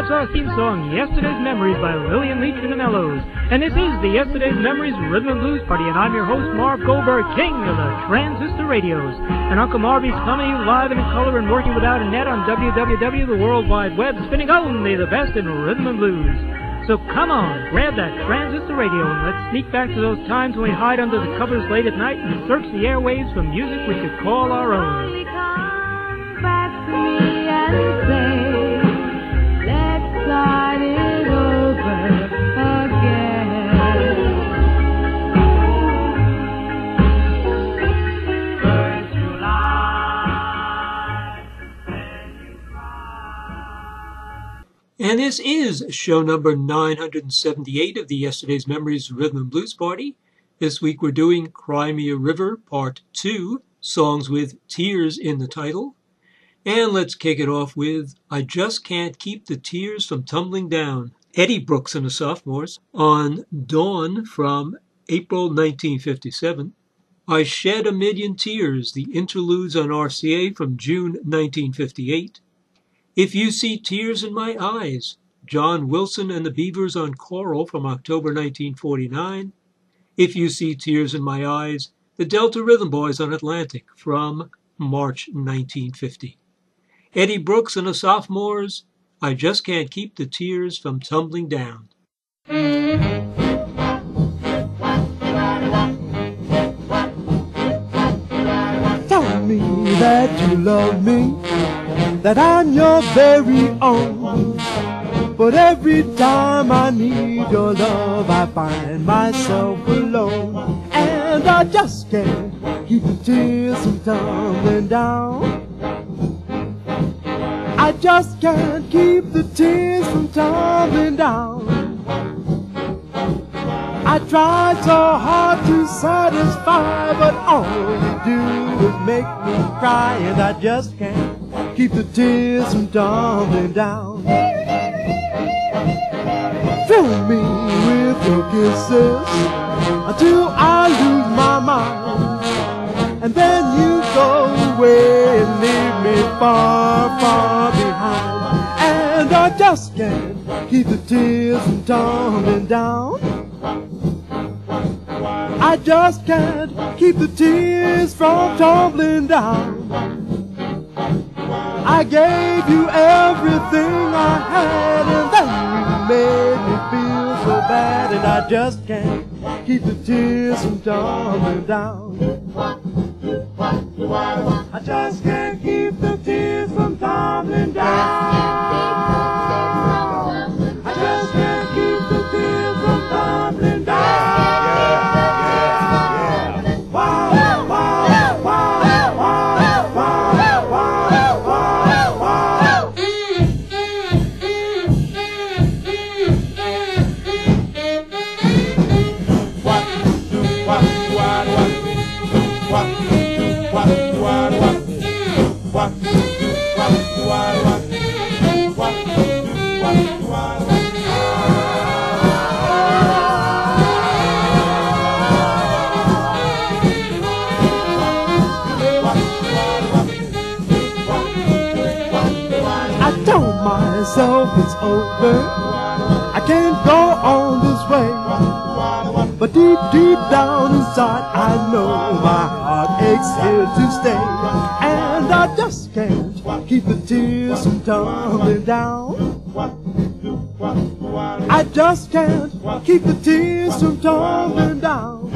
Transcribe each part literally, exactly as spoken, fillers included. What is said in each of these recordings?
course, our theme song, Yesterday's Memories by Lillian Leach and the Mellows. And this is the Yesterday's Memories Rhythm and Blues Party, and I'm your host, Marv Goldberg, king of the transistor radios. And Uncle Marvy's coming to you live and in color and working without a net on w w w dot the world wide web, spinning only the best in rhythm and blues. So come on, grab that transistor radio and let's sneak back to those times when we hide under the covers late at night and search the airwaves for music we could call our own. Come back to me and say, let's start it over again. First July, then you cry. And this is show number nine hundred seventy-eight of the Yesterday's Memories Rhythm and Blues Party. This week we're doing Cry Me a River Part two, songs with tears in the title. And let's kick it off with I Just Can't Keep the Tears from Tumbling Down, Eddie Brooks and the Sophomores, on Dawn from April nineteen fifty-seven. I Shed a Million Tears, the interludes on R C A from June nineteen fifty-eight. If You See Tears in My Eyes, John Wilson and the Beavers on Choral from October nineteen forty-nine. If You See Tears in My Eyes, the Delta Rhythm Boys on Atlantic from March nineteen fifty. Eddie Brooks and the Sophomores, I Just Can't Keep the Tears from Tumbling Down. Tell me that you love me, that I'm your very own. But every time I need your love, I find myself alone. And I just can't keep the tears from tumbling down. I just can't keep the tears from tumbling down. I tried so hard to satisfy, but all you do is make me cry. And I just can't keep the tears from tumbling down. Fill me with your kisses until I lose my mind, and then you go away and leave me far, far behind. And I just can't keep the tears from tumbling down. I just can't keep the tears from tumbling down. I gave you everything I had, and then you made me feel so bad. And I just can't keep the tears from tumbling down. I just can't keep the tears from tumbling down. I just can't keep the tears from tumbling down. It's over, I can't go on this way. But deep, deep down inside I know my heart aches here to stay. And I just can't keep the tears from tumbling down. I just can't keep the tears from tumbling down.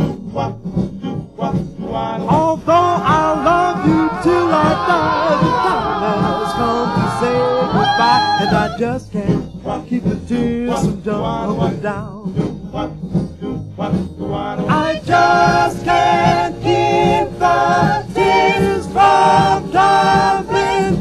Although I'll love you till I die, the time has come to say goodbye. And I just can't keep the tears from tumbling down. I just can't keep the tears from tumbling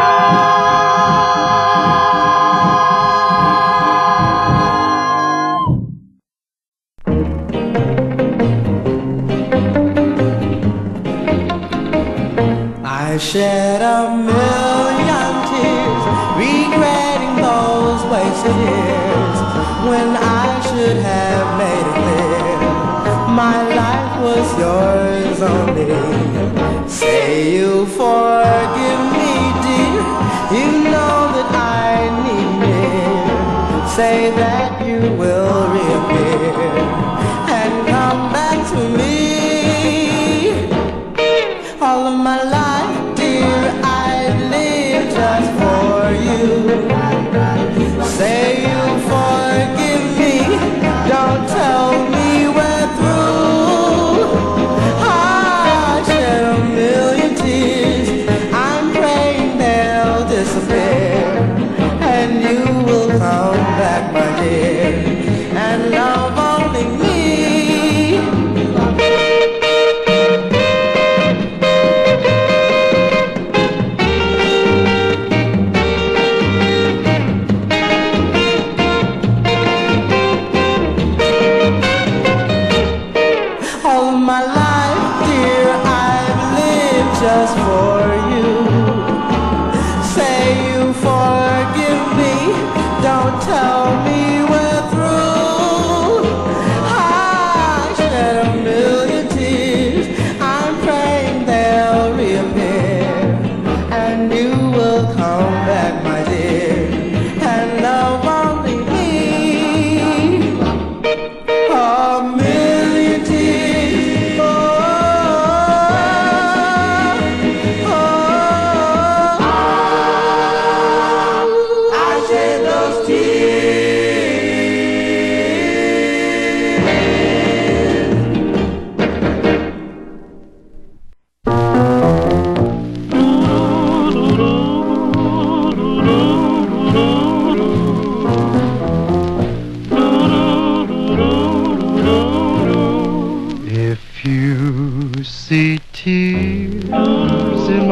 I shed a million tears, regretting those wasted years, when I should have made it clear my life was yours only. Say you forgive me, dear, you know that I need me.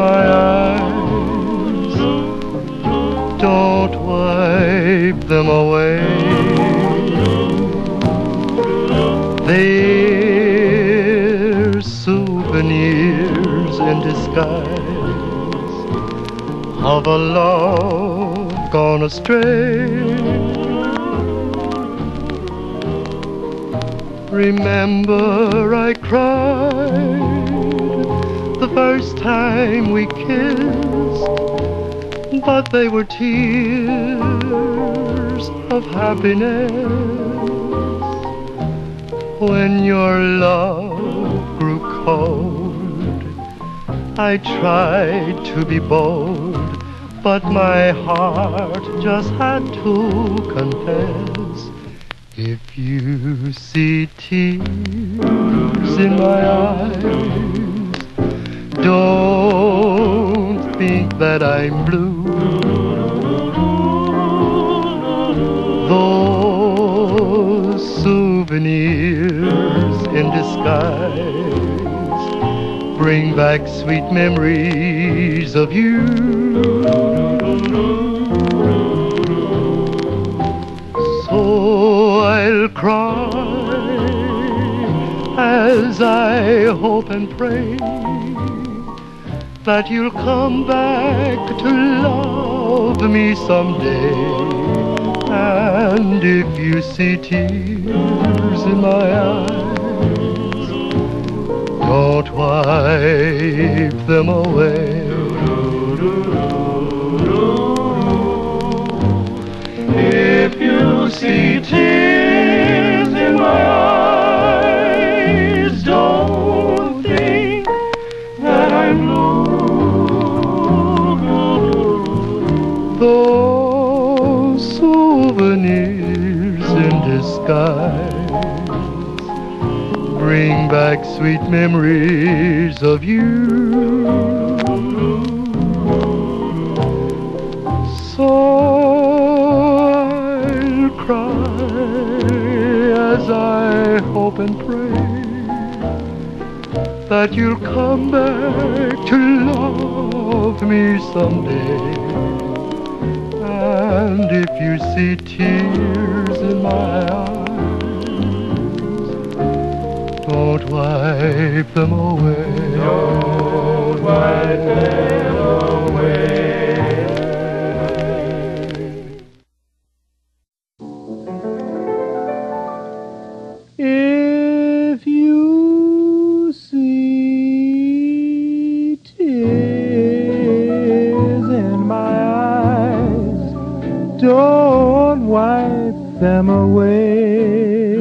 my eyes. Don't wipe them away. They're souvenirs in disguise of a love gone astray. Remember I cried the first time we kissed, but they were tears of happiness. When your love grew cold, I tried to be bold, but my heart just had to confess. If you see tears in my eyes, don't think that I'm blue. Those souvenirs in disguise bring back sweet memories of you. So I'll cry as I hope and pray that you'll come back to love me someday. And if you see tears in my eyes, don't wipe them away. If you see tears in my eyes, don't think that I'm blue. Those souvenirs in disguise bring back sweet memories of you. So cry as I hope and pray that you'll come back to love me someday. And if you see tears in my eyes, don't wipe them away. Don't wipe them away. If you see tears in my eyes, don't wipe them away.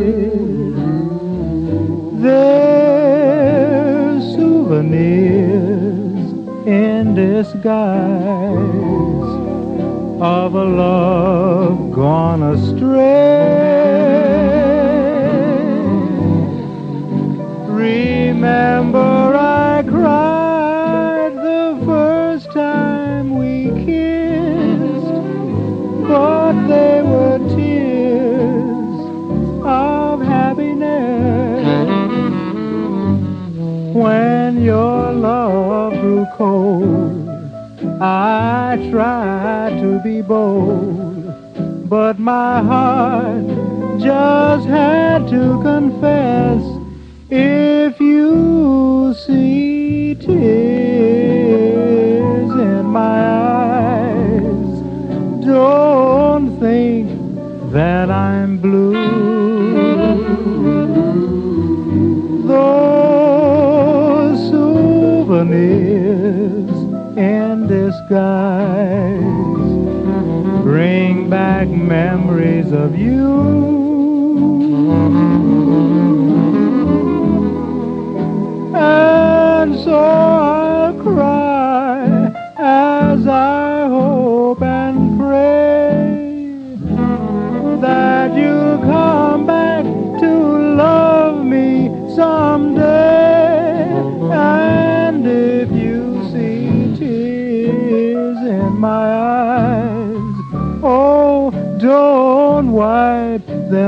They're souvenirs in disguise of a love gone astray. Remember I cried the first time we kissed, but they were tears of happiness. When your love grew cold, I tried to be bold, but my heart just had to confess. If you see tears in my eyes, don't think that I'm blue. Those souvenirs in disguise bring back memories of you. And so I'll cry as I hope and pray that you'll come back to love me someday. And if you see tears in my eyes, oh, don't wipe them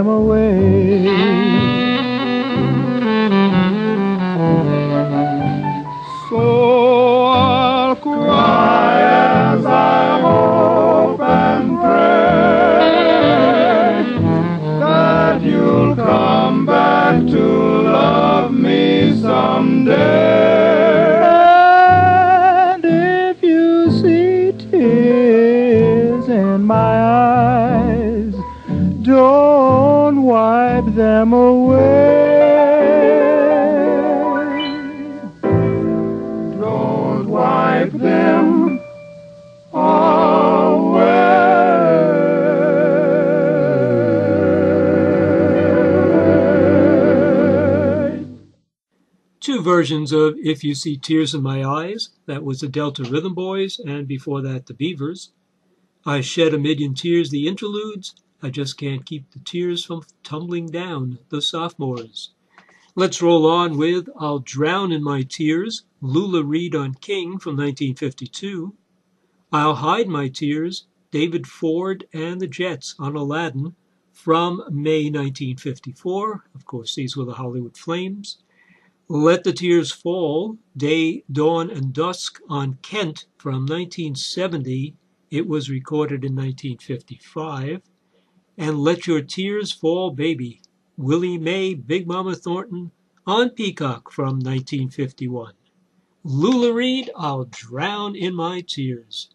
two versions of If You See Tears in My Eyes. That was the Delta Rhythm Boys, and before that, the Beavers. I Shed a Million Tears, the interludes. I Just Can't Keep the Tears from Tumbling Down, the sophomores. Let's roll on with I'll Drown in My Tears, Lula Reed on King from nineteen fifty-two. I'll Hide My Tears, David Ford and the Jets on Aladdin from May nineteen fifty-four. Of course, these were the Hollywood Flames. Let the Tears Fall, Day, Dawn, and Dusk on Kent from nineteen seventy. It was recorded in nineteen fifty-five. And Let Your Tears Fall, Baby, Willie Mae, Big Mama Thornton on Peacock from nineteen fifty-one. Lula Reed, I'll Drown in My Tears.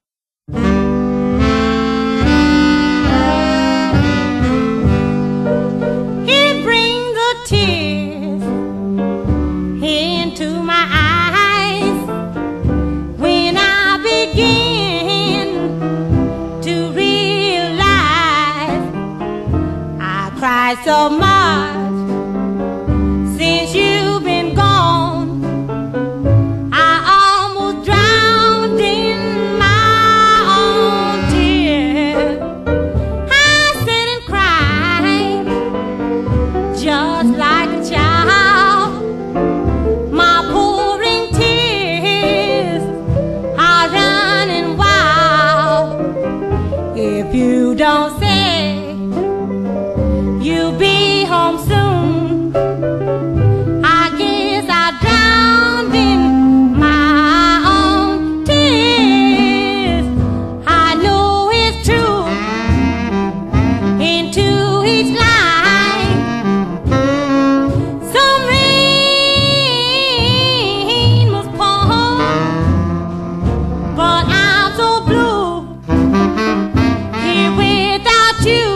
It brings the tears into my eyes when I begin to realize I cried so much since you've been gone. I almost drowned in my own tears. I sit and cry just like a child. My pouring tears are running wild. If you don't say you'll be home soon, I guess I drowned in my own tears. I know it's true. Into each line, some rain must pour, but I'm so blue here without you.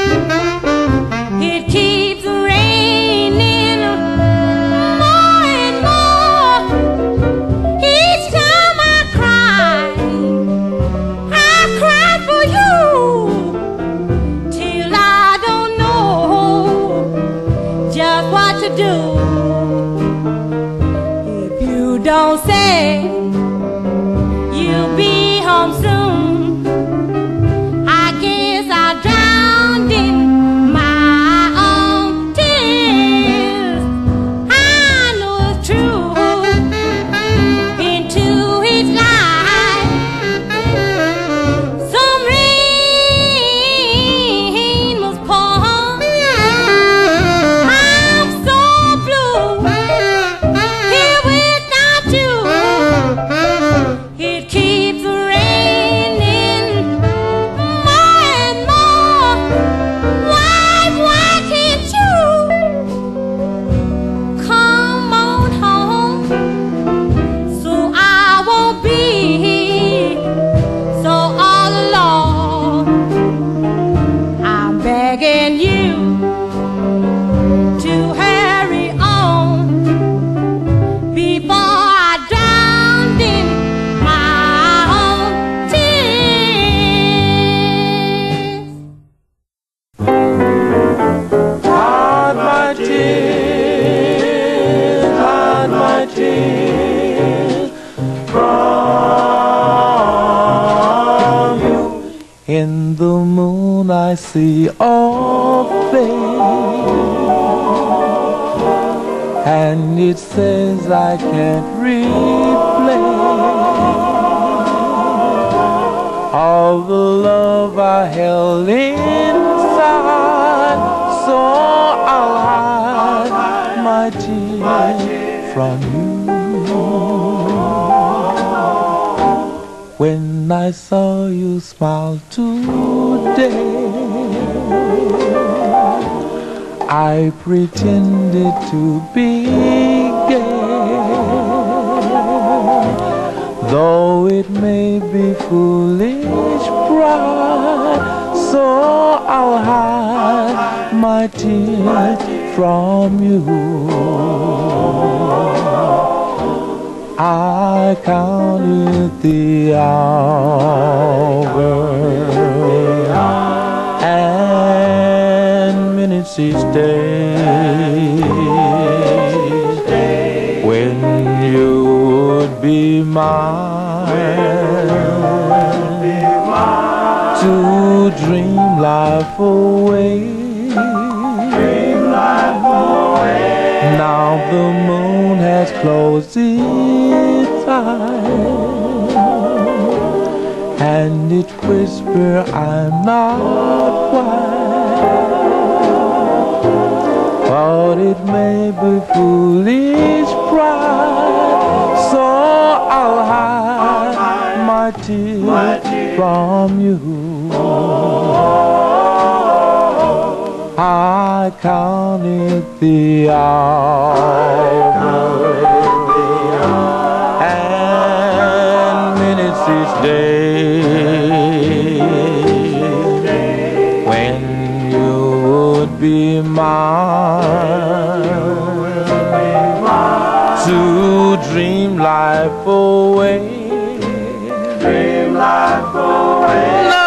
It keeps raining more and more. Each time I cry, I cry for you till I don't know just what to do. If you don't say you'll be home soon, I guess I drowned in my own tears. I know it's true. Into each line, some rain must pour. I'm so blue here without you. It keeps raining more and more. Why, why can't you come on home so I won't be so all alone? I'm begging you to hurry on before I drowned in my own tears. Hide my tears, hide my tears from you. In the moon I see a face, and it says I can't replace all the love I held inside. So I'll hide my tears from you. When I saw you smile today, I pretended to be gay, though it may be foolish pride. So I'll hide my tears from you. I counted the hours and minutes each day, be mine to dream life away. Dream life away. Now the moon has closed its eyes, and it whisper I'm not wise, but it may be foolish pride, so I'll hide my tears from you. I counted the hours and minutes each day when you would be mine to dream life away. Dream life away.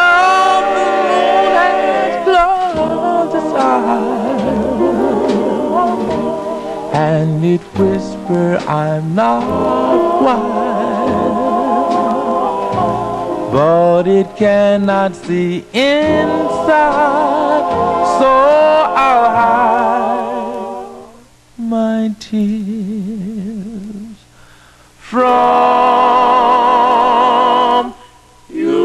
And it whisper I'm not wise, but it cannot see inside, so I'll hide my tears from you.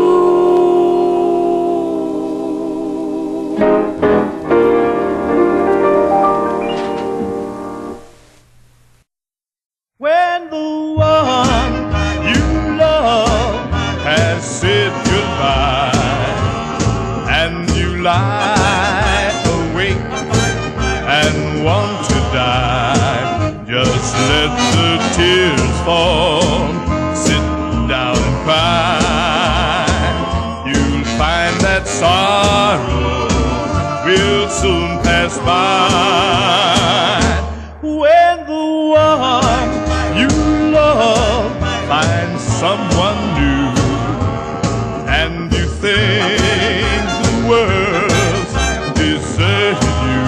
When the one you love has said goodbye and you lie awake and want to die, just let the tears fall, sit down and cry. You'll find that sorrow will soon pass by. When the one you love finds someone new and you think the world's deserted you,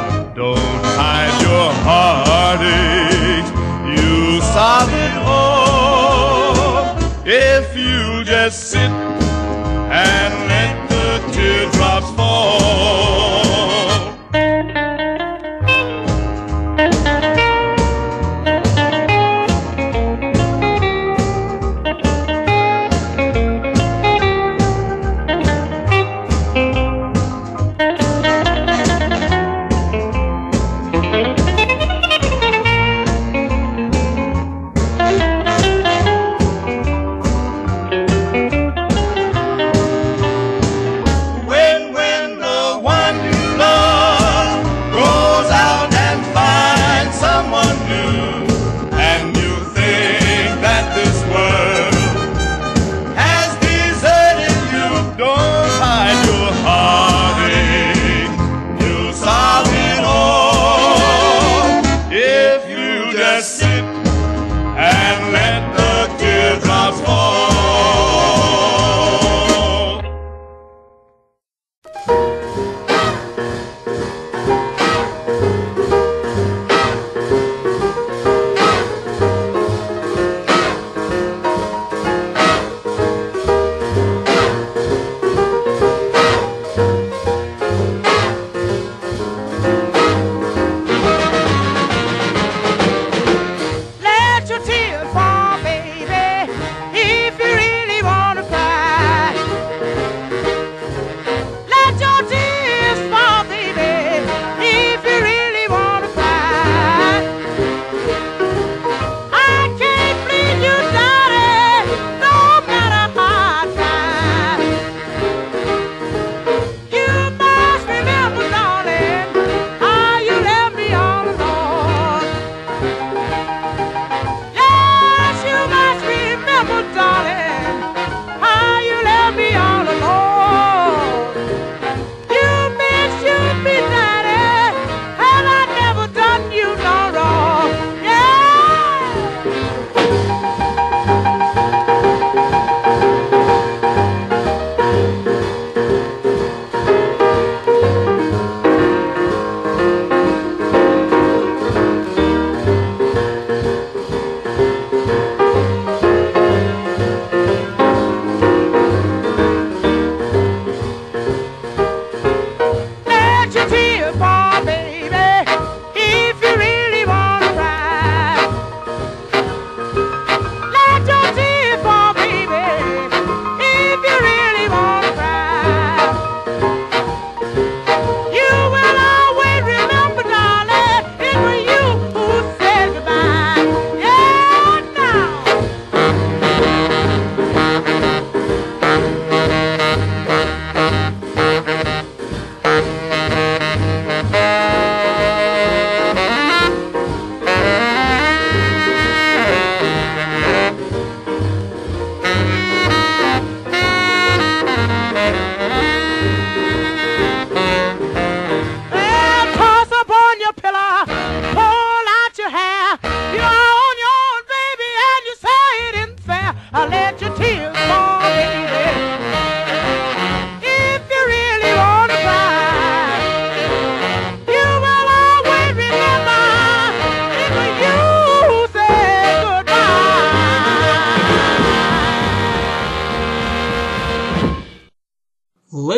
don't hide your heartache, you'll solve it all.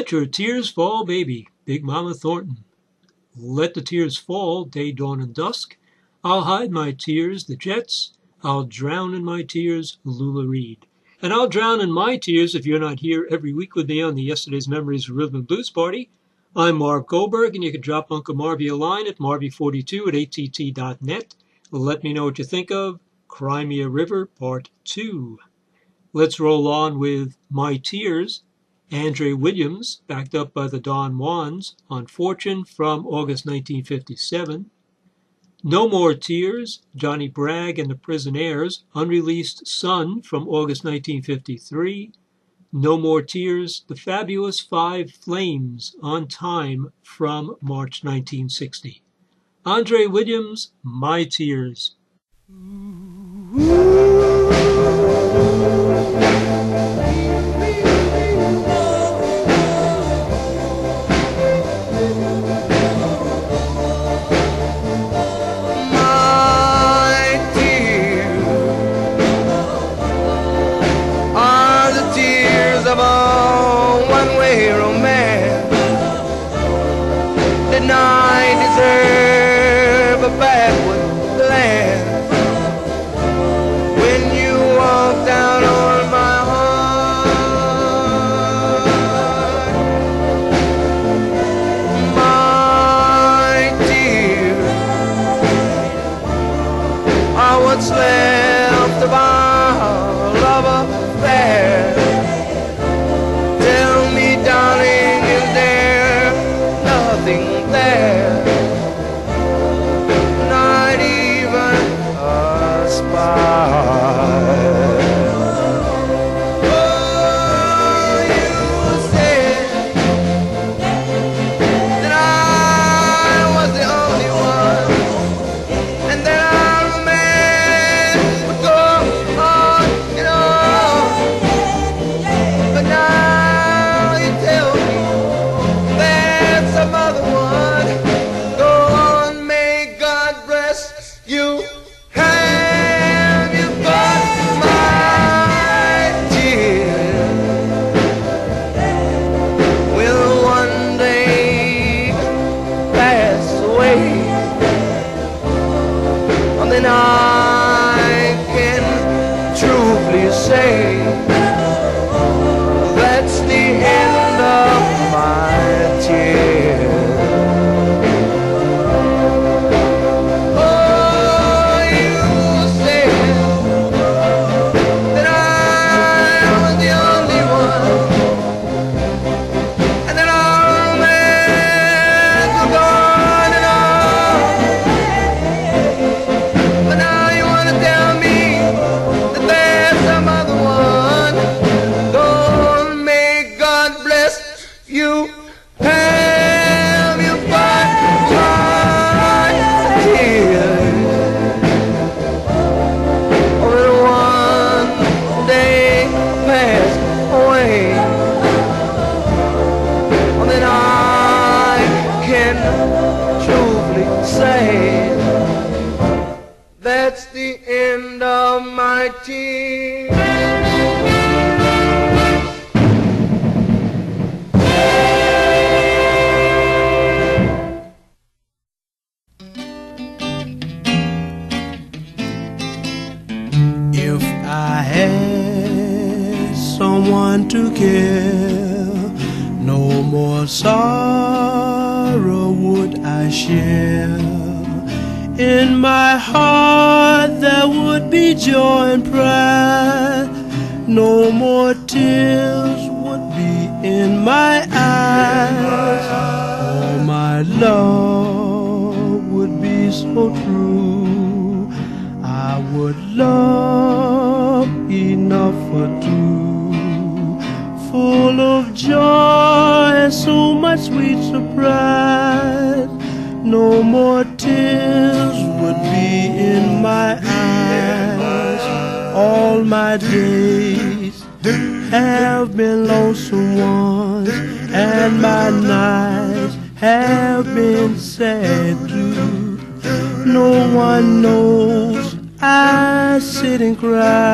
Let Your Tears Fall, Baby, Big Mama Thornton. Let the Tears Fall, Day, Dawn, and Dusk. I'll Hide My Tears, The Jets. I'll Drown in My Tears, Lula Reed. And I'll drown in my tears if you're not here every week with me on the Yesterday's Memories Rhythm and Blues Party. I'm Marv Goldberg, and you can drop Uncle Marvy a line at marvy forty-two at a t t dot net. Let me know what you think of Cry Me a River, Part two. Let's roll on with My Tears, Andre Williams, backed up by the Don Juans, on Fortune from August nineteen fifty-seven. No More Tears, Johnny Bragg and the Prisonaires, unreleased Sun from August nineteen fifty-three. No More Tears, The Fabulous Five Flames, on Time from March nineteen sixty. Andre Williams, My Tears.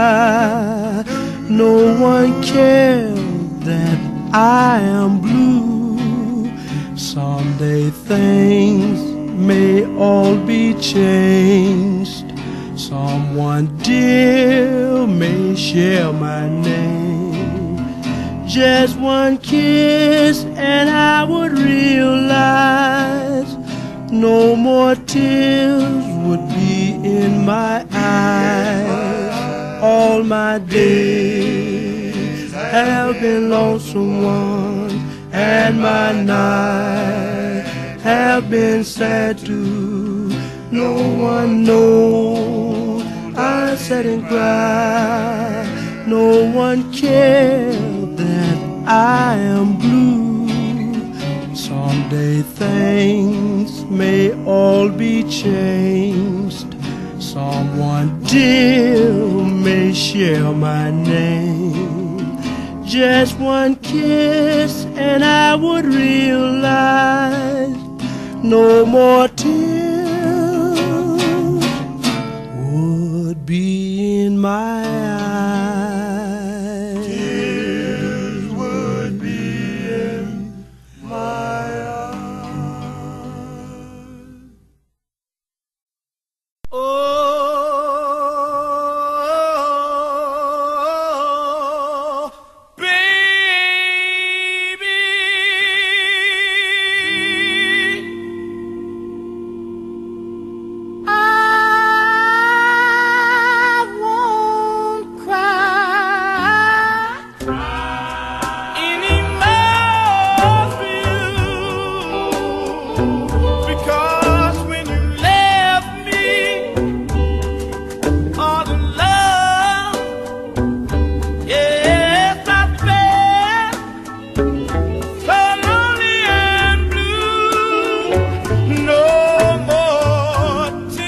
No one cares that I am blue. Someday things may all be changed. Someone dear may share my name. Just one kiss and I would realize no more tears would be in my eyes. All my days have been lonesome ones, and my nights have been sad too. No one knows I sat and cried. No one cared that I am blue. Someday things may all be changed. Someone dear may share my name. Just one kiss and I would realize no more tears would be in my eyes. Tears would be in my eyes. Oh, baby, I won't cry anymore for you, because when you left me, all the love, yes, I felt so lonely and blue. No more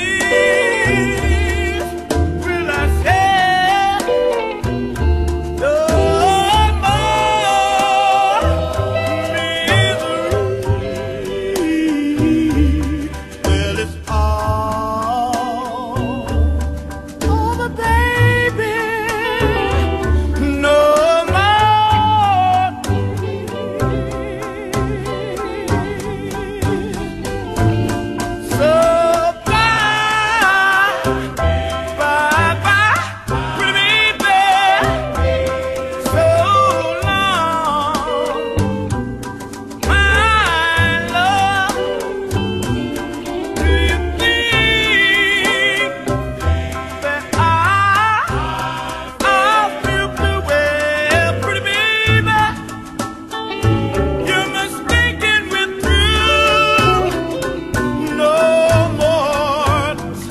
tears will I shed, no more misery. Well, it's all over, baby. No more tears. So bye, bye, bye, pretty baby. So long, my love. Do you think that I, I'll feel blue? Well, pretty baby, you're mistaken with blue. No more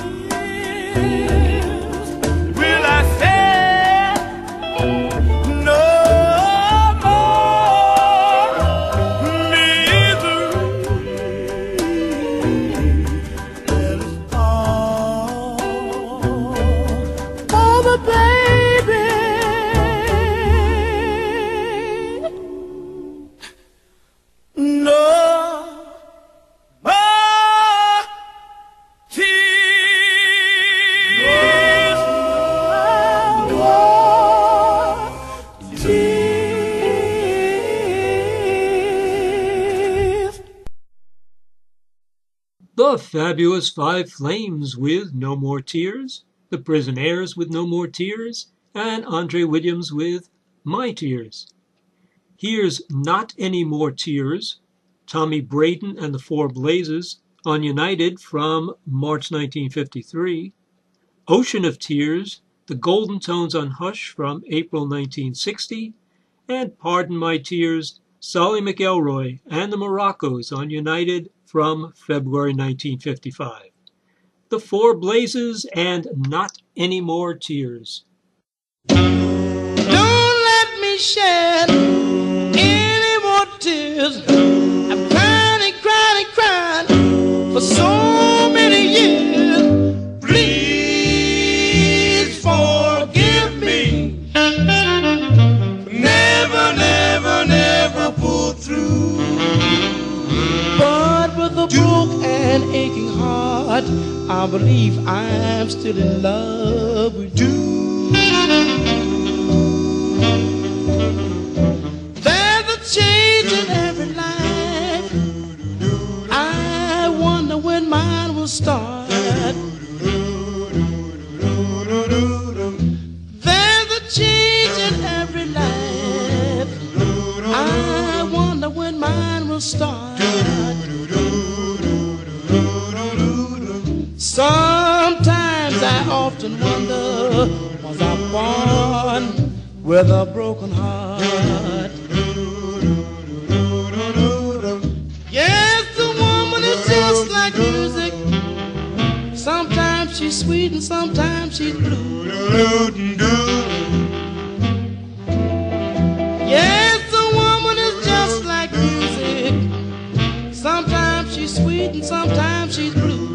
tears will I shed. No more misery. Well, it's all over, baby. No more tears. No more tears. The Fabulous Five Flames with No More Tears, The Prison Airs with No More Tears, and Andre Williams with My Tears. Here's Not Any More Tears, Tommy Braden and the Four Blazes, on United from March nineteen fifty-three. Ocean of Tears, The Golden Tones on Hush from April nineteen sixty. And Pardon My Tears, Solly McElroy and the Moroccos on United from February nineteen fifty-five. The Four Blazes and Not Any More Tears. Don't let me shed any more tears. I've cried and cried and cried for so many years. Please forgive me. Never, never, never pulled through. But with a broke and aching heart, I believe I'm still in love with you. There's a change in every life. often wonder, was I born with a broken heart? Yes, the woman is just like music. Sometimes she's sweet and sometimes she's blue. Yes, the woman is just like music. Sometimes she's sweet and sometimes she's blue.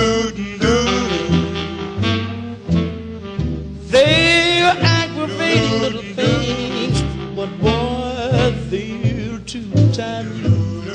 They're aggravating little things, but boy, they're two-time you.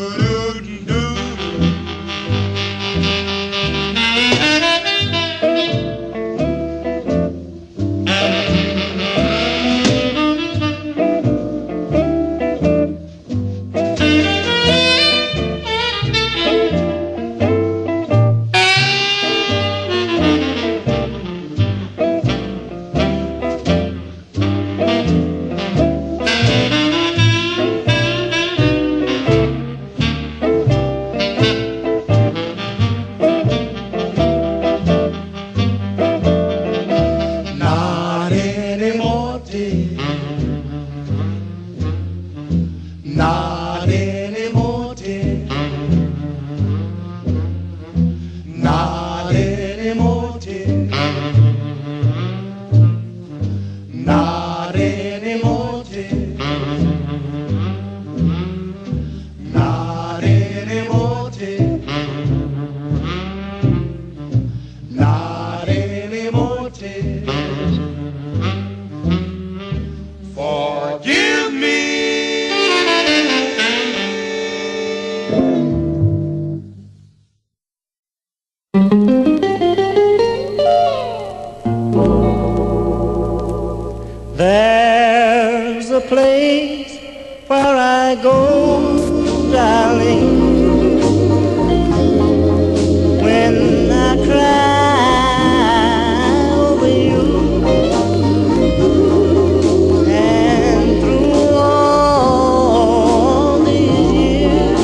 There's a place where I go, darling, when I cry over you, and through all these years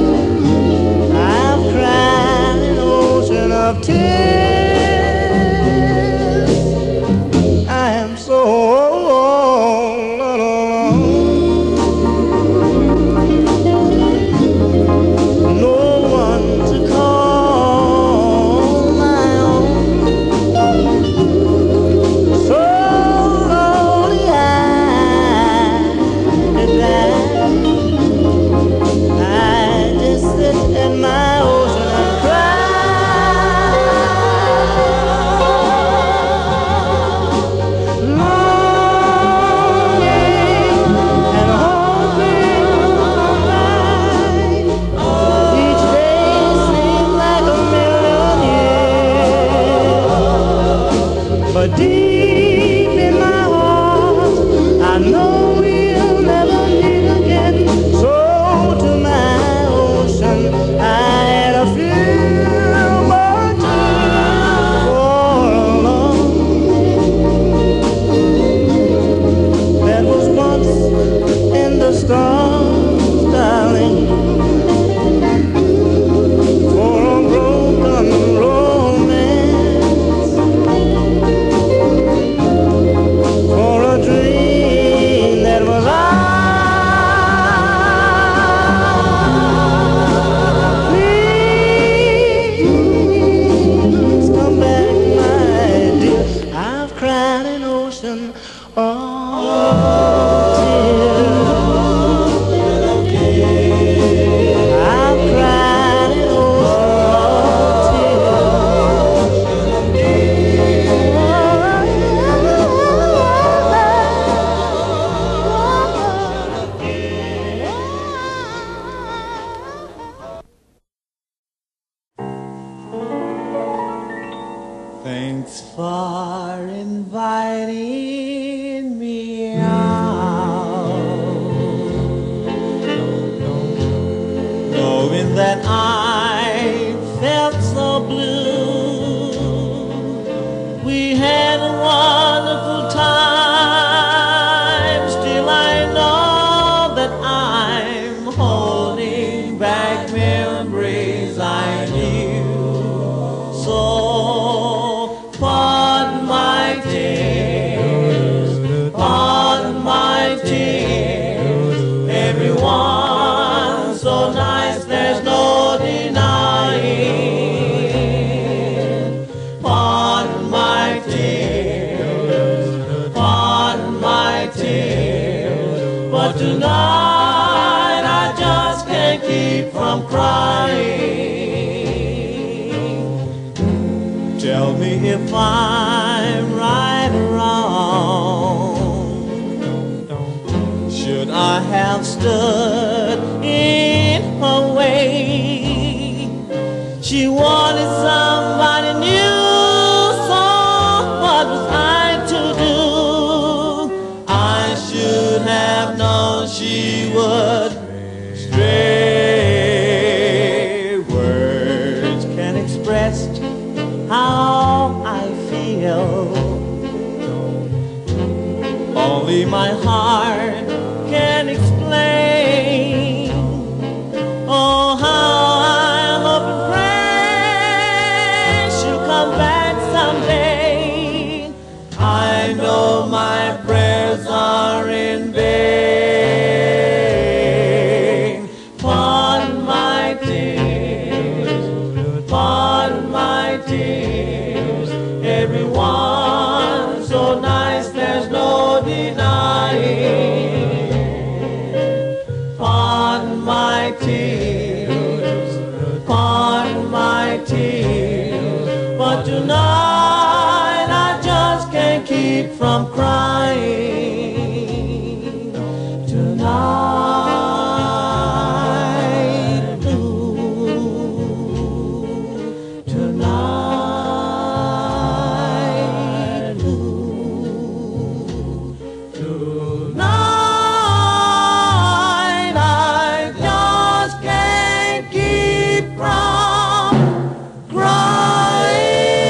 I've cried an ocean of tears. I am so deep in my heart, I know we'll never meet again. So to my ocean, I had a few more tears for love that was once in the stars, darling, for a broken romance, for a dream that was ours. Please come back, my dear. I've cried an ocean of tears. I've cried an ocean of Thanks for inviting me out, knowing that I felt so blue. We had a wonderful time, still I know that I'm holding back memories I knew. So pardon my Tell me if I'm right or wrong. Should I have stood in her way? She wanted somebody new, so what was I to do? I should have known she would stray. Words can express how I feel. Only my heart can explain. Oh, how I hope and pray she'll come back someday. I know my prayers are in vain. Pardon my tears, pardon my tears. Everyone so nice, there's no denying. Pardon my tears, pardon my tears. But tonight I just can't keep from crying. Tonight, ooh, tonight, ooh, tonight I just can't keep from crying.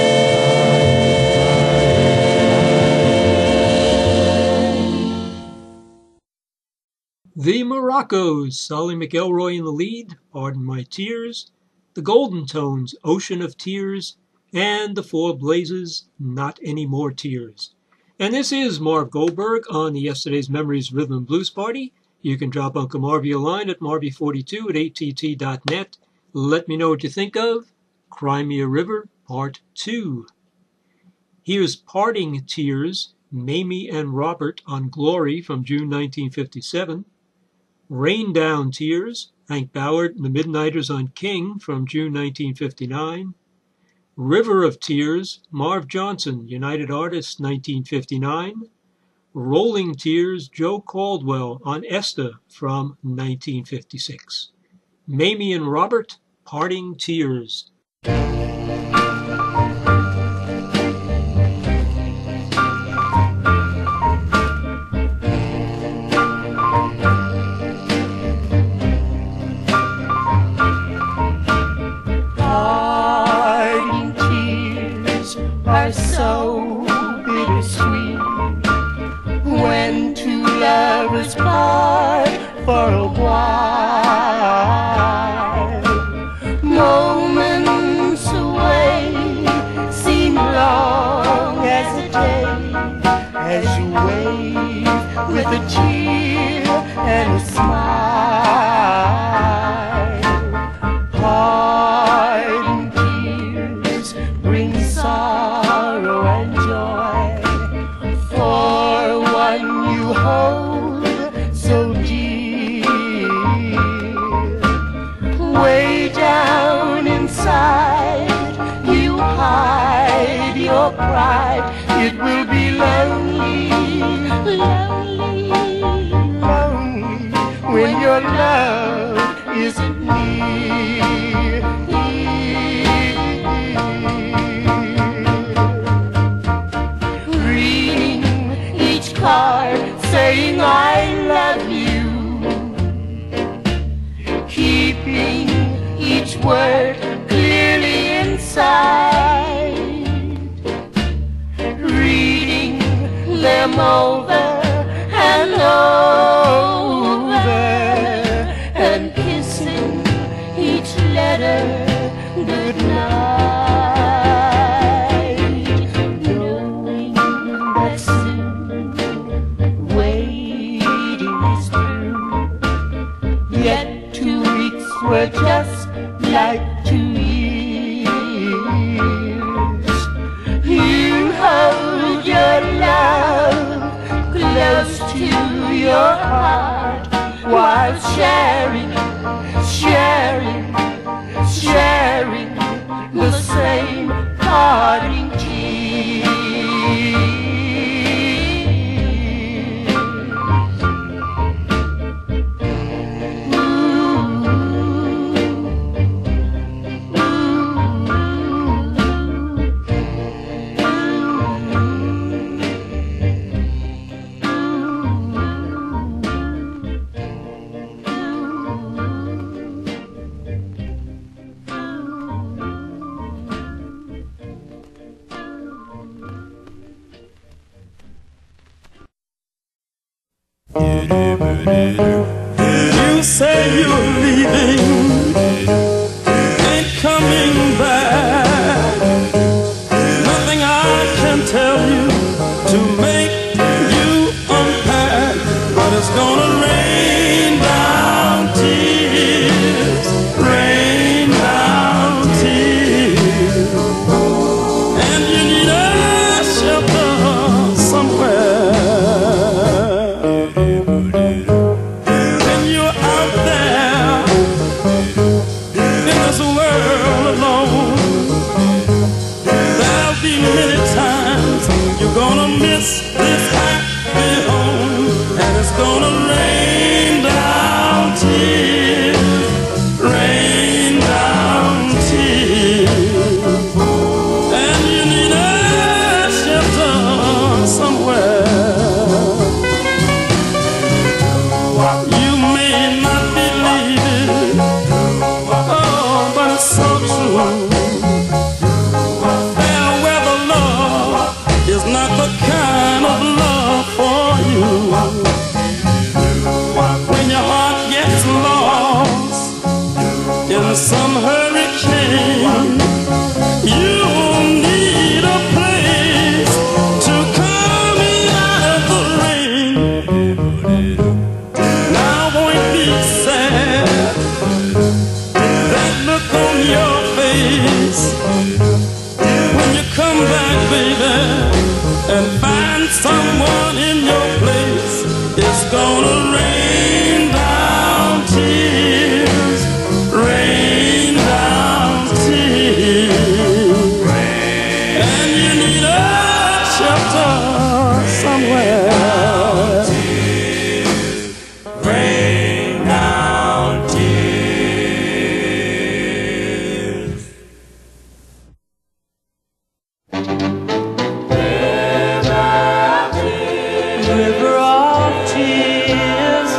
The Moroccos, Solly McElroy in the lead, Pardon My Tears, the Golden Tones, Ocean of Tears, and the Four Blazes, Not Any More Tears. And this is Marv Goldberg on the Yesterday's Memories Rhythm and Blues Party. You can drop Uncle Marvy a line at marvy forty-two at A T T dot net. Let me know what you think of Cry Me a River, Part two. Here's Parting Tears, Mamie and Robert on Glory from June nineteen fifty-seven. Rain Down Tears, Hank Ballard and the Midnighters on King from June nineteen fifty-nine. River of Tears, Marv Johnson, United Artists, nineteen fifty-nine. Rolling Tears, Joe Caldwell on Esther from nineteen fifty-six. Mamie and Robert, Parting Tears. Parting tears are so bittersweet when two lovers part for a while. Moments away seem long as a day as you wave with a tear and a smile. Parting tears bring sorrow and joy for one you hold so dear. Way down inside you hide your pride. It will be lonely, lonely, lonely when your love isn't near. Reading each card saying I love you, keeping each word clearly inside, reading them over and over, and kissing each letter goodnight, knowing that soon waiting is through. Yet two weeks were just like two years. You hold your love close to your heart while sharing, sharing, sharing the same parting You say you're leaving, ain't coming back. Nothing I can tell you to make you unpack, but it's gonna rain down tears, rain down tears, and you need a shelter somewhere. When you're out there in this world alone, there'll be many times you're gonna miss this happy home, and it's gonna rain down tears, rain down tears, and you need a shelter somewhere. You may not believe it, oh, but it's so true. Fair weather love is not the kind of love for you. When your heart gets lost in some hurricane, you need a place to come in out of the rain. Now won't be sad, that look on your face, when you come back, baby, and find someone in your place. It's gonna rain down tears, rain down tears, and you need a shelter somewhere. Rain down tears. River of tears,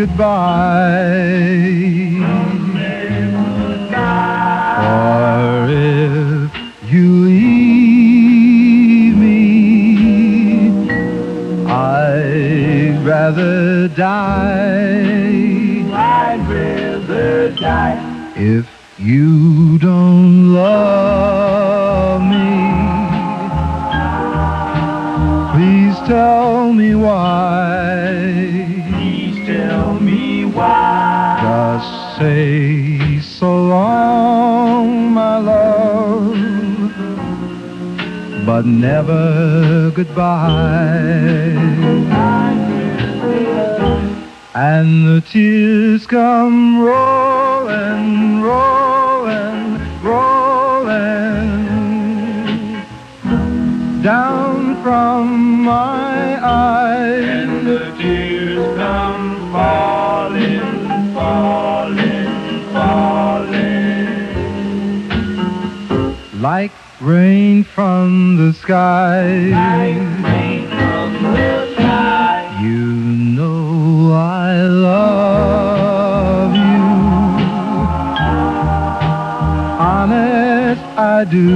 goodbye. For if you leave me, I'd rather die. I'd rather die. If you don't love me, please tell me why. Please tell me why. Just say so long, my love, but never goodbye. And the tears come rolling, rolling, rolling down from my eyes. And the tears come falling, falling, falling. Like rain from the sky. Like rain from the sky. You know I love you. Honest I do.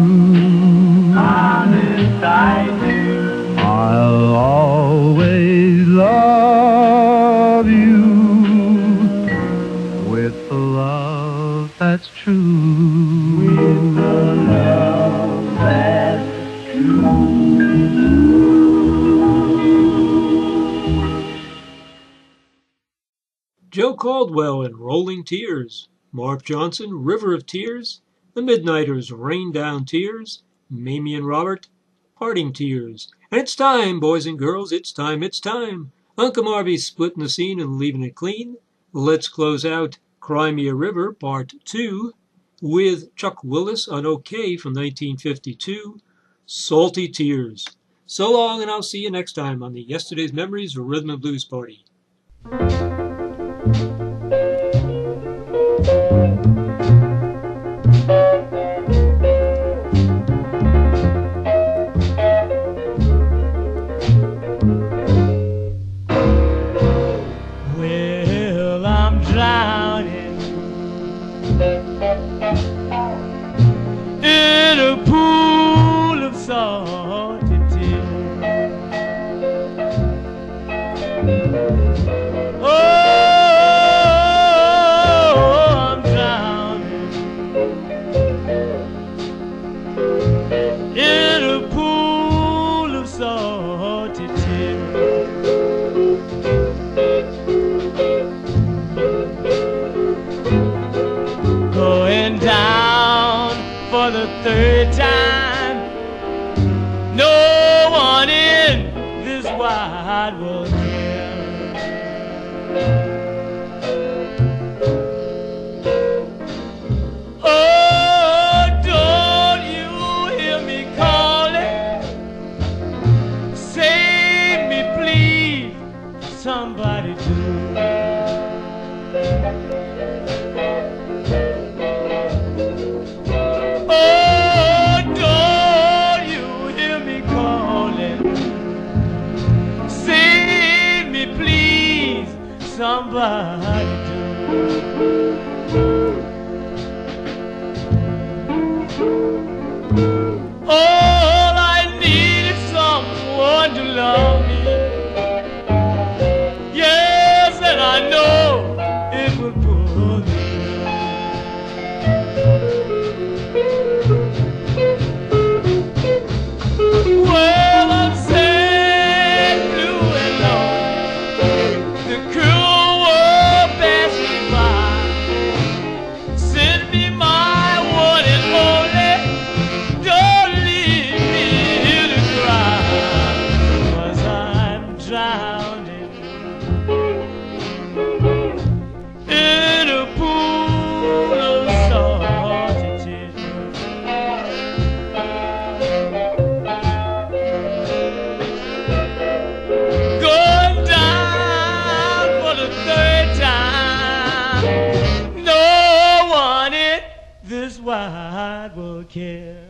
Honest I do. I'll always love you with the love that's true. With the love that's true. Joe Caldwell and Rolling Tears, Marv Johnson, River of Tears, The Midnighters, Rain Down Tears, Mamie and Robert, Parting Tears. And it's time, boys and girls, it's time, it's time. Uncle Marvy's splitting the scene and leaving it clean. Let's close out Cry Me a River, Part two, with Chuck Willis on OK from nineteen fifty-two, Salty Tears. So long, and I'll see you next time on the Yesterday's Memories Rhythm and Blues Party. Well, I'm drowning in a pool of salty tears. Oh, I'm drowning in a pool of salty tears. Going down for the third time. No one in this wide world cares. Oh, don't you hear me calling? Save me, please, somebody do. Oh, don't you hear me calling? Save me, please, somebody do. All I need is someone to love me. Yes, and I know it will pull me. Well, I'm sad, blue and lonely. The cruel world passing by. Send me my one and only. Don't leave me here to cry. 'Cause I'm drowning in a pool of salty tears. Going down for the third time. No one in this wide world cares.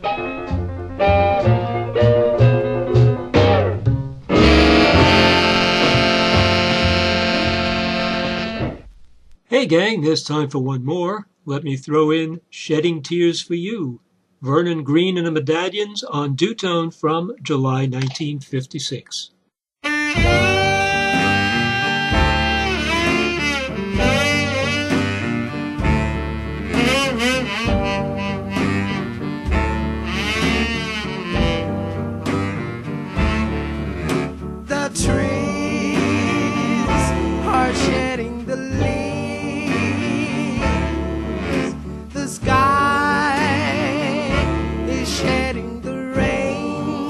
Hey gang, there's time for one more. Let me throw in Shedding Tears for You, Vernon Green and the Medallions on Dutone from July nineteen fifty-six. The trees are shedding the leaves. The sky is shedding the rain.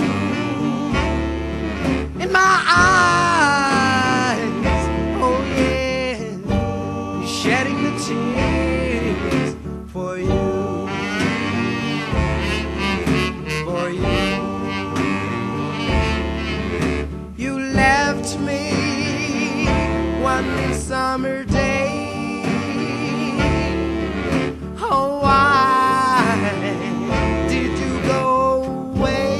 In my eyes, oh yeah, you're shedding the tears for you, for you. You left me one summer day. Oh, why did you go away?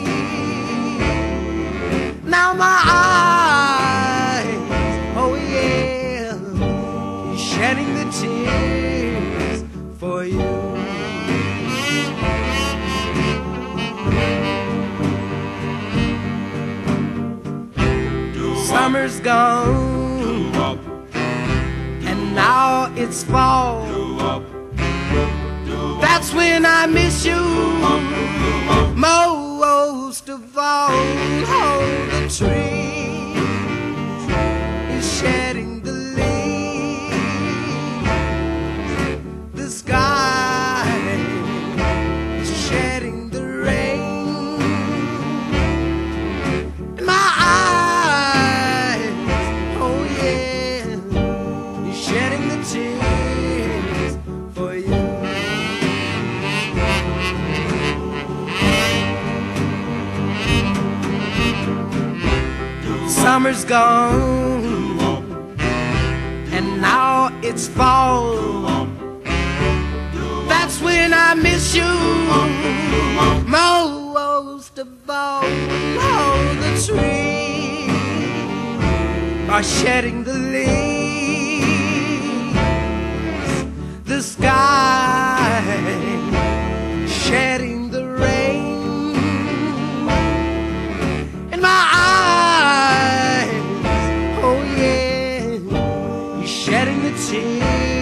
Now my eyes, oh yeah, you're shedding the tears for you. Summer's gone, and now it's fall. That's when I miss you most of all. Oh, the tree is shedding the leaves. The sky is shedding the rain. In my eyes, oh yeah, you're shedding the tears for you. Summer's gone, and now it's fall. That's when I miss you most of all. Oh, the trees are shedding the leaves. The sky shedding the rain. In my eyes, oh yeah, you're shedding the tears